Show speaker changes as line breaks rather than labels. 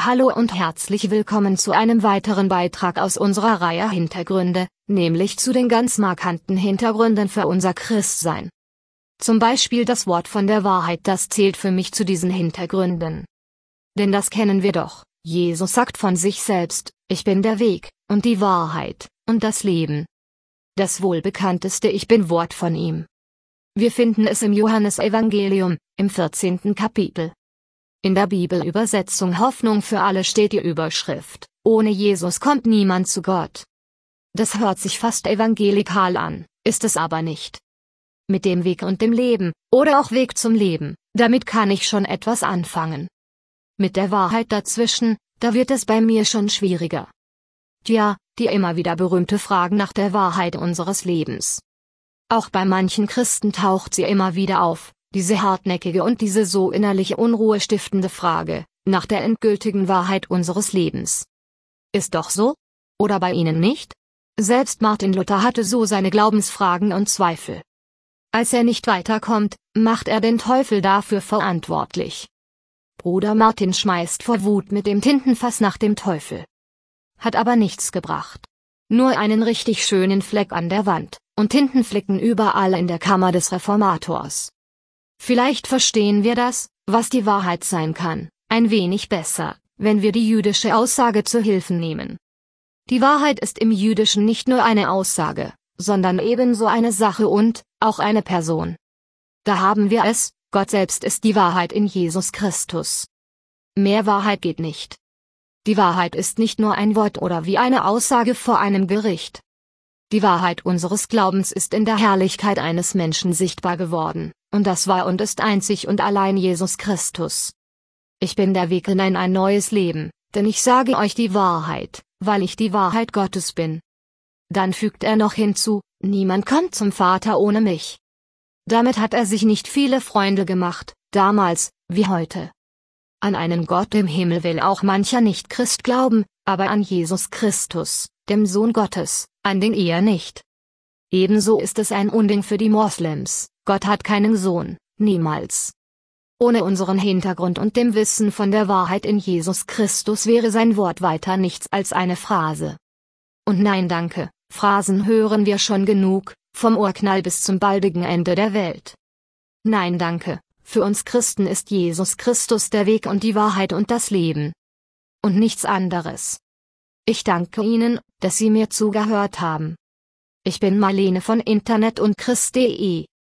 Hallo und herzlich willkommen zu einem weiteren Beitrag aus unserer Reihe Hintergründe, nämlich zu den ganz markanten Hintergründen für unser Christsein. Zum Beispiel das Wort von der Wahrheit, das zählt für mich zu diesen Hintergründen. Denn das kennen wir doch, Jesus sagt von sich selbst, ich bin der Weg, und die Wahrheit, und das Leben. Das wohl bekannteste Ich Bin-Wort von ihm. Wir finden es im Johannesevangelium, im 14. Kapitel. In der Bibelübersetzung Hoffnung für alle steht die Überschrift, ohne Jesus kommt niemand zu Gott. Das hört sich fast evangelikal an, ist es aber nicht. Mit dem Weg und dem Leben, oder auch Weg zum Leben, damit kann ich schon etwas anfangen. Mit der Wahrheit dazwischen, da wird es bei mir schon schwieriger. Tja, die immer wieder berühmte Frage nach der Wahrheit unseres Lebens. Auch bei manchen Christen taucht sie immer wieder auf. Diese hartnäckige und diese so innerliche Unruhe stiftende Frage, nach der endgültigen Wahrheit unseres Lebens. Ist doch so? Oder bei Ihnen nicht? Selbst Martin Luther hatte so seine Glaubensfragen und Zweifel. Als er nicht weiterkommt, macht er den Teufel dafür verantwortlich. Bruder Martin schmeißt vor Wut mit dem Tintenfass nach dem Teufel. Hat aber nichts gebracht. Nur einen richtig schönen Fleck an der Wand, und Tintenflecken überall in der Kammer des Reformators. Vielleicht verstehen wir das, was die Wahrheit sein kann, ein wenig besser, wenn wir die jüdische Aussage zu Hilfe nehmen. Die Wahrheit ist im Jüdischen nicht nur eine Aussage, sondern ebenso eine Sache und auch eine Person. Da haben wir es, Gott selbst ist die Wahrheit in Jesus Christus. Mehr Wahrheit geht nicht. Die Wahrheit ist nicht nur ein Wort oder wie eine Aussage vor einem Gericht. Die Wahrheit unseres Glaubens ist in der Herrlichkeit eines Menschen sichtbar geworden. Und das war und ist einzig und allein Jesus Christus. Ich bin der Weg in ein neues Leben, denn ich sage euch die Wahrheit, weil ich die Wahrheit Gottes bin. Dann fügt er noch hinzu, niemand kommt zum Vater ohne mich. Damit hat er sich nicht viele Freunde gemacht, damals, wie heute. An einen Gott im Himmel will auch mancher Nicht-Christ glauben, aber an Jesus Christus, dem Sohn Gottes, an den eher nicht. Ebenso ist es ein Unding für die Moslems. Gott hat keinen Sohn, niemals. Ohne unseren Hintergrund und dem Wissen von der Wahrheit in Jesus Christus wäre sein Wort weiter nichts als eine Phrase. Und nein danke, Phrasen hören wir schon genug, vom Urknall bis zum baldigen Ende der Welt. Nein danke, für uns Christen ist Jesus Christus der Weg und die Wahrheit und das Leben. Und nichts anderes. Ich danke Ihnen, dass Sie mir zugehört haben. Ich bin Marlene von Internet und Christ.de.